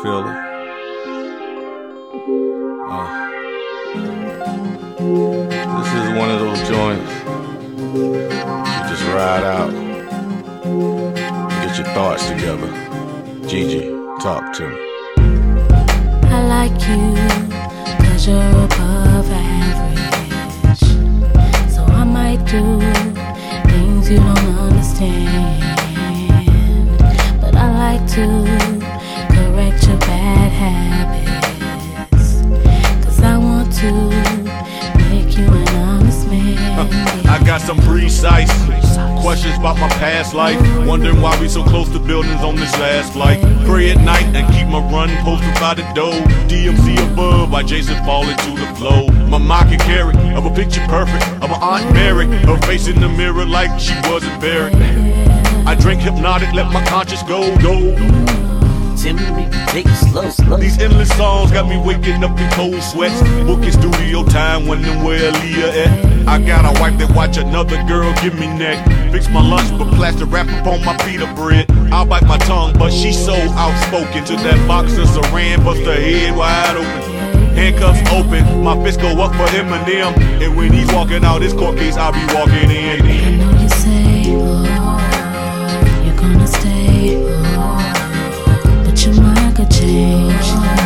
feel it. This is one of those joints you just ride out, get your thoughts together. Gigi, talk to me. I like you, 'cause you're above average. So I might do things you don't understand. But I like to correct your bad habits, 'cause I want to make you an honest man. I got some precise questions about my past life, wondering why we so close to buildings on this last flight. Pray at night and keep my run posted by the door. DMC above, by Jason falling to the flow. My mind can carry of a picture perfect of my Aunt Mary, her face in the mirror like she wasn't buried. I drink hypnotic, let my conscience go. Timmy, take it slow, slow. These endless songs got me waking up in cold sweats. Booking studio time, wondering where Aaliyah at. I got a wife that watch another girl give me neck. Fix my lunch, but plaster wrap upon my pita bread. I'll bite my tongue, but she's so outspoken. To that boxer Saran, bust her head wide open. Handcuffs open, my fist go up for Eminem. And when he's walking out his court case, I'll be walking in. I know you say, oh, you're gonna stay, oh, but your mind could change.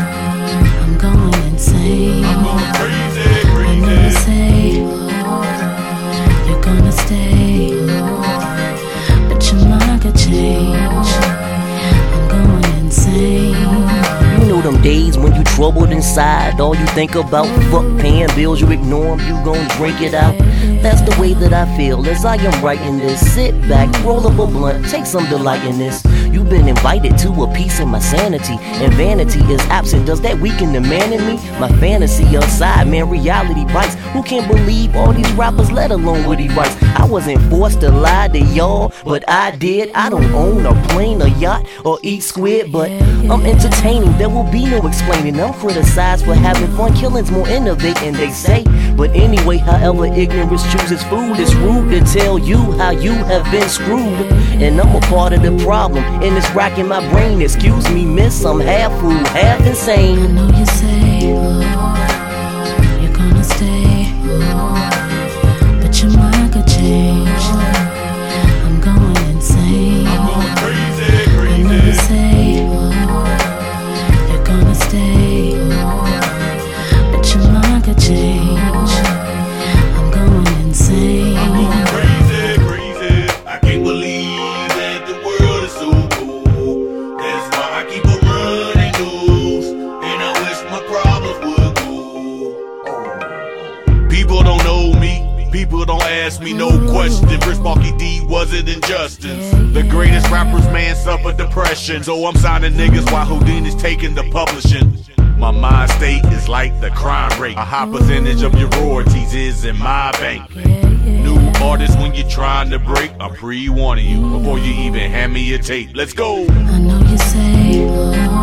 I'm going insane. I'm going crazy, I know you say, oh, you're gonna stay, oh, but your mind could change. I'm going insane. You know them days when you troubled inside, all you think about fuck paying bills, you ignore them, you gon' drink it out. That's the way that I feel as I am writing this. Sit back, roll up a blunt, take some delight in this. You've been invited to a piece of my sanity, and vanity is absent. Does that weaken the man in me? My fantasy aside, man, reality bites. Who can believe all these rappers, let alone what he writes? I wasn't forced to lie to y'all, but I did. I don't own a plane, a yacht, or eat squid, but I'm entertaining. There will be no explaining. I'm criticized for having fun. Killing's more innovating, they say. But anyway, however ignorance chooses food, it's rude to tell you how you have been screwed. And I'm a part of the problem, and it's racking my brain. Excuse me, miss, I'm half fool, half insane. I know you say, oh, you're gonna stay, oh, but your mind could change. I'm going insane. I'm going crazy, I know you say, oh, you're gonna stay, oh, but your mind could change. I'm going insane. I'm going crazy. I can't believe that the world is so cool. That's why I keep a running nose, and I wish my problems would go. People don't know me. People don't ask me no question. Rich Marky D wasn't injustice. The greatest rappers, man, suffer depression. So I'm signing niggas while Houdini's taking the publishing. My mind state is like the crime rate. A high percentage of your royalties is in my bank. New artists when you're trying to break, I'm pre-warning you before you even hand me your tape. Let's go. I know you say, oh,